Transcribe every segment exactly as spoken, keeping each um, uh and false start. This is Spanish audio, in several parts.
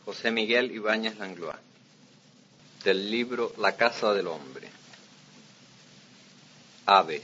José Miguel Ibáñez Langlois, del libro La casa del hombre. Aves.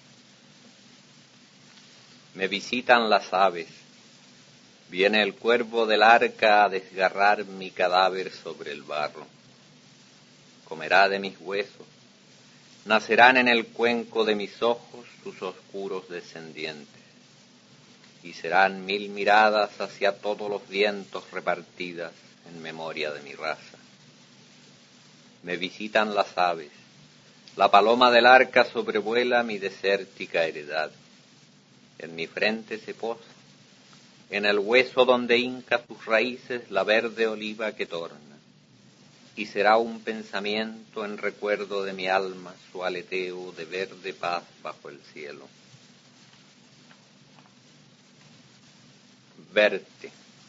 Me visitan las aves. Viene el cuervo del arca a desgarrar mi cadáver sobre el barro. Comerá de mis huesos. Nacerán en el cuenco de mis ojos sus oscuros descendientes. Y serán mil miradas hacia todos los vientos repartidas en memoria de mi raza. Me visitan las aves. La paloma del arca sobrevuela mi desértica heredad. En mi frente se posa, en el hueso donde hinca sus raíces la verde oliva que torna. Y será un pensamiento en recuerdo de mi alma su aleteo de verde paz bajo el cielo. Verte.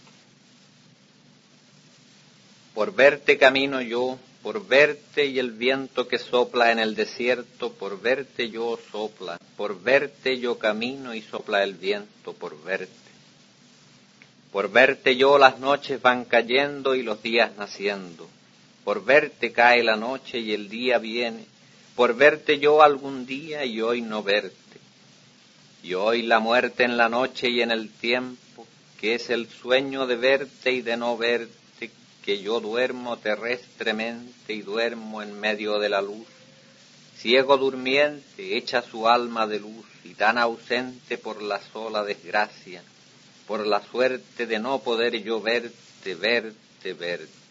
Por verte camino yo, por verte y el viento que sopla en el desierto, por verte yo sopla, por verte yo camino y sopla el viento, por verte. Por verte yo las noches van cayendo y los días naciendo, por verte cae la noche y el día viene, por verte yo algún día y hoy no verte. Y hoy la muerte en la noche y en el tiempo, que es el sueño de verte y de no verte, que yo duermo terrestremente y duermo en medio de la luz, ciego durmiente, hecha su alma de luz y tan ausente por la sola desgracia, por la suerte de no poder yo verte, verte, verte.